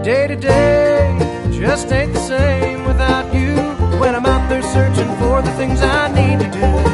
Day to day just ain't the same without you. When I'm out there searching for the things I need to do.